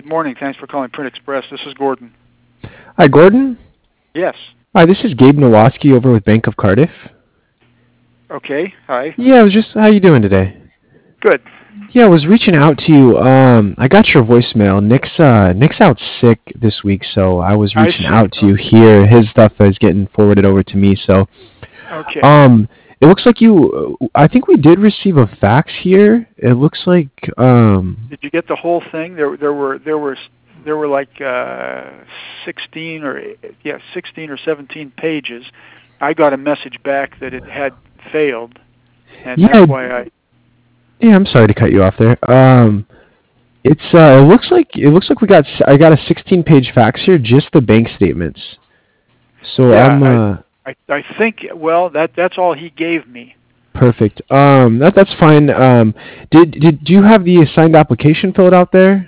Good morning. Thanks for calling Print Express. This is Gordon. Hi, Gordon. Yes. Hi, this is Gabe Nowoski over with Bank of Cardiff. Okay. Hi. Yeah, how you doing today? Good. Yeah, I was reaching out to you. I got your voicemail. Nick's out sick this week, so I was I reaching see. out to you here. His stuff is getting forwarded over to me, so Okay. it looks like I think we did receive a fax here. It looks like Did you get the whole thing? There were like 16 or 17 pages. I got a message back that it had failed, and that's yeah, why I. yeah, I'm sorry to cut you off there. It looks like I got a 16-page fax here, just the bank statements. So Yeah. I think. Well, that's all he gave me. perfect. That's fine. Do you have the assigned application filled out there?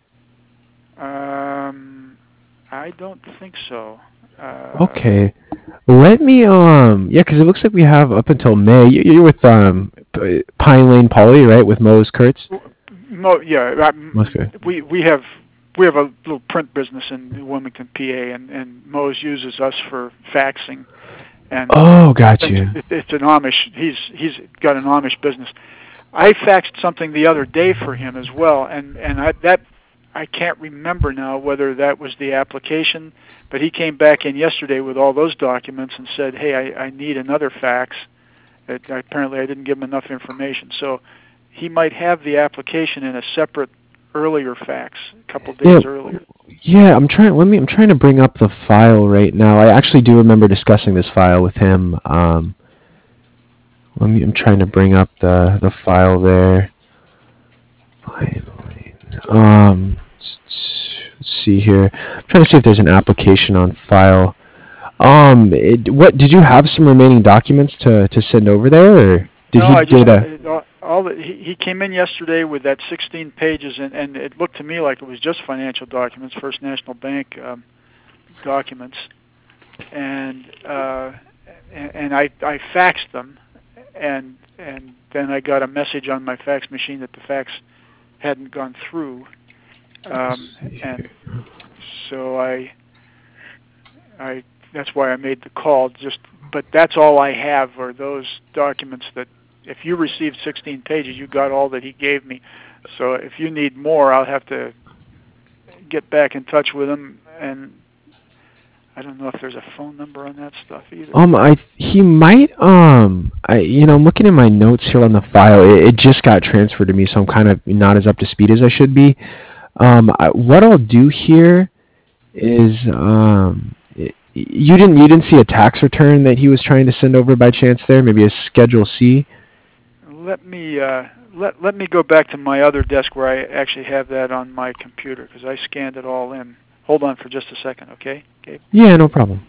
I don't think so. Okay. Let me yeah, 'cause it looks like we have up until May. You're with Pine Lane Poly, right? With Moe's Kurtz. Yeah, Okay. we have a little print business in Wilmington, PA, and Moe's uses us for faxing, and Oh, got you. it's an Amish. He's got an Amish business. I faxed something the other day for him as well, and I can't remember now whether that was the application, but he came back in yesterday with all those documents and said, "Hey, I need another fax." Apparently, I didn't give him enough information, so he might have the application in a separate earlier fax, a couple Yeah. days earlier. Yeah, I'm trying to bring up the file right now. I actually do remember discussing this file with him. I'm trying to bring up the file there. Let's see here. I'm trying to see if there's an application on file. What did you have some remaining documents to send over there, or did No, he I just get a? all that he came in yesterday with that 16 pages, and it looked to me like it was just financial documents, First National Bank documents, and I faxed them, and then I got a message on my fax machine that the fax hadn't gone through, and so I that's why I made the call. But that's all I have are those documents that. If you received 16 pages, you got all that he gave me. So if you need more, I'll have to get back in touch with him, and I don't know if there's a phone number on that stuff either. He might, I'm looking at my notes here on the file. It just got transferred to me, so I'm kind of not as up to speed as I should be. What I'll do here is, you didn't see a tax return that he was trying to send over by chance there? Maybe a Schedule C? Let me let me go back to my other desk where I actually have that on my computer because I scanned it all in. Hold on for just a second, okay, Gabe? Yeah, no problem.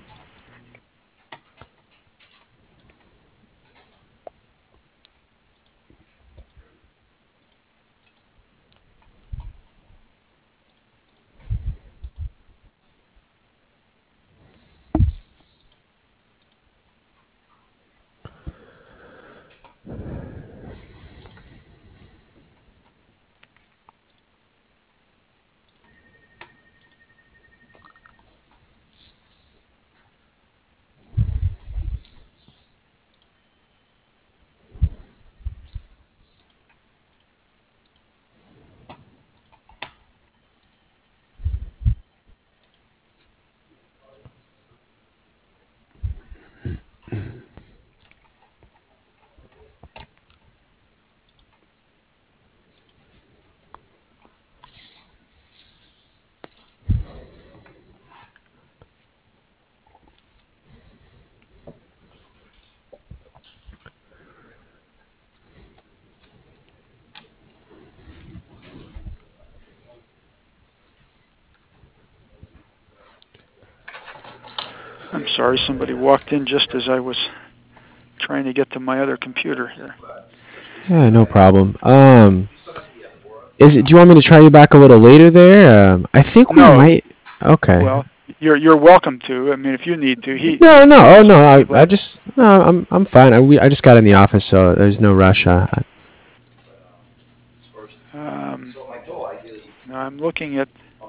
I'm sorry, somebody walked in just as I was trying to get to my other computer here. Yeah, no problem. Do you want me to try you back a little later there? I think we No, might. Okay. well, you're welcome to. I mean, if you need to. No. He Oh was no. I glad. just no. I'm fine. I just got in the office, so there's no rush. No, I'm looking at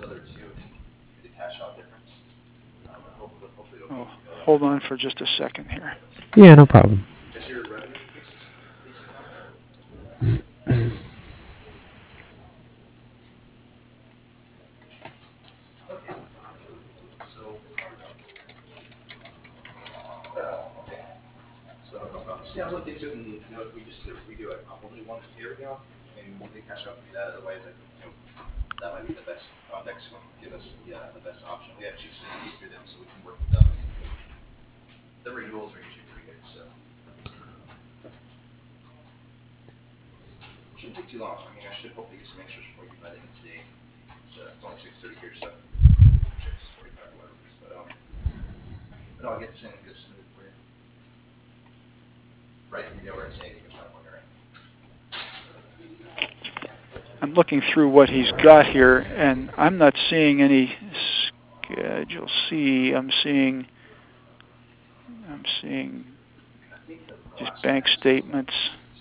Oh, hold on for just a second here. Yeah, no problem. I'm looking through what he's got here, and I'm not seeing any Schedule C. I'm seeing just bank statements.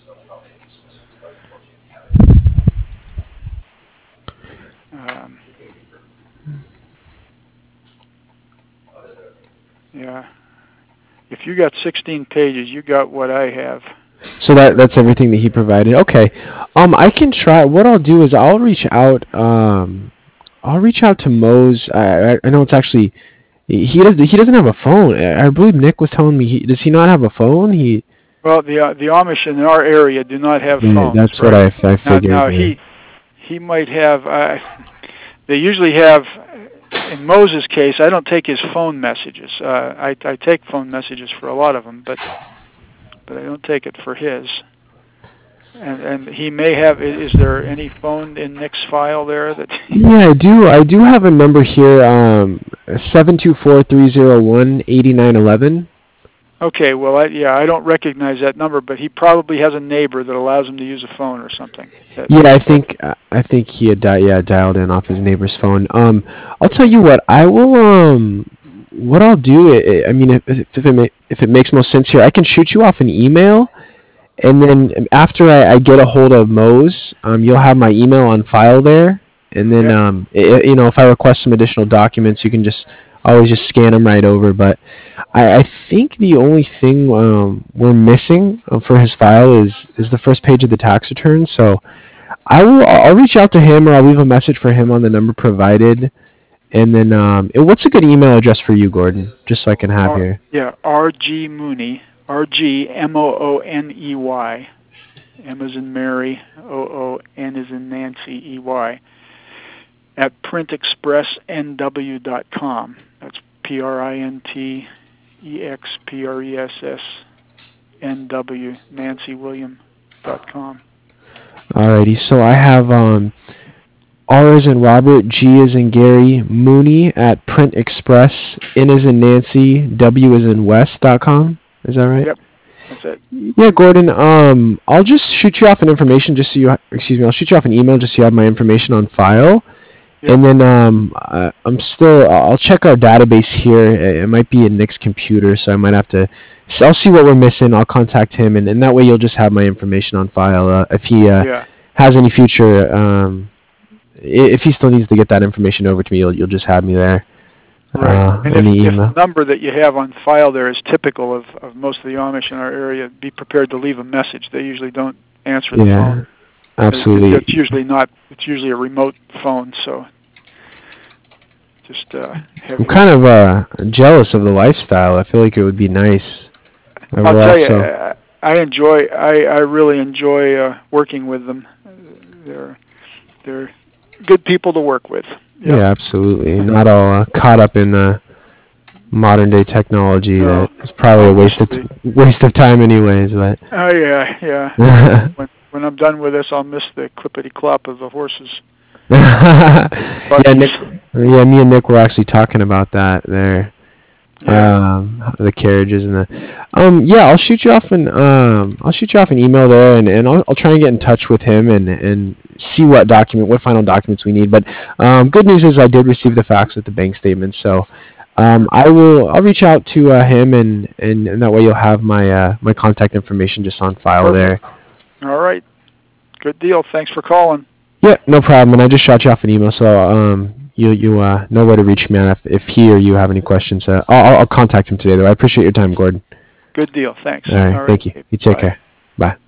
Yeah. If you got 16 pages, you got what I have. So that's everything that he provided. Okay. I can try. What I'll do is I'll reach out. I'll reach out to Mose. I know it's actually he doesn't have a phone. I believe Nick was telling me does he not have a phone? Well, the Amish in our area do not have phones. That's right. What I figured. Now he might have. They usually have. In Moses' case, I don't take his phone messages. I take phone messages for a lot of them, but I don't take it for his. And he may have. Is there any phone in Nick's file there that? Yeah, I do. I do have a number here. 724-301-8911. Okay. Well, I don't recognize that number, but he probably has a neighbor that allows him to use a phone or something. I think he had dialed in off his neighbor's phone. I'll tell you what. I will. What I'll do. I mean, if it makes most sense here, I can shoot you off an email. And then after I get a hold of Mose, you'll have my email on file there. And then, if I request some additional documents, you can always just scan them right over. But I think the only thing we're missing for his file is the first page of the tax return. So I'll reach out to him, or I'll leave a message for him on the number provided. And then, what's a good email address for you, Gordon? Just so I can have here. Yeah, R.G. Mooney. R.G. Mooney, M as in Mary, O-O-N as in Nancy, E-Y, at printexpressnw.com. That's PRINTEXPRESSNW, NancyWilliam.com. Alrighty, so I have R as in Robert, G as in Gary, Mooney at printexpress, N as in Nancy, W as in West.com. Is that right? Yep, that's it. Yeah, Gordon. I'll just shoot you off an information just so you. I'll shoot you off an email just so you have my information on file. Yep. And then I'll check our database here. It might be in Nick's computer, so I might have to. So I'll see what we're missing. I'll contact him, and that way you'll just have my information on file. If he has any future, if he still needs to get that information over to me, you'll just have me there. Right. And if the number that you have on file there is typical of most of the Amish in our area, be prepared to leave a message. They usually don't answer the phone. Absolutely. It's usually not. It's usually a remote phone, so just. I'm kind of jealous of the lifestyle. I feel like it would be nice. I'll tell you, I really enjoy working with them. They're good people to work with. Yep. Yeah, absolutely. Not all caught up in modern day technology. No. It's probably a waste of time, anyways. But oh yeah. when I'm done with this, I'll miss the clippity clop of the horses. Me and Nick were actually talking about that there. Yeah. The carriages and the. I'll shoot you off an email there, and I'll try and get in touch with him and see what final documents we need. But good news is I did receive the fax with the bank statement, so I'll reach out to him and that way you'll have my my contact information just on file. Perfect. There. All right, good deal. Thanks for calling. Yeah, no problem. And I just shot you off an email, so you know where to reach me if he or you have any questions. I'll contact him today, though. I appreciate your time, Gordon. Good deal. Thanks. All right. Thank you. You take care. Bye.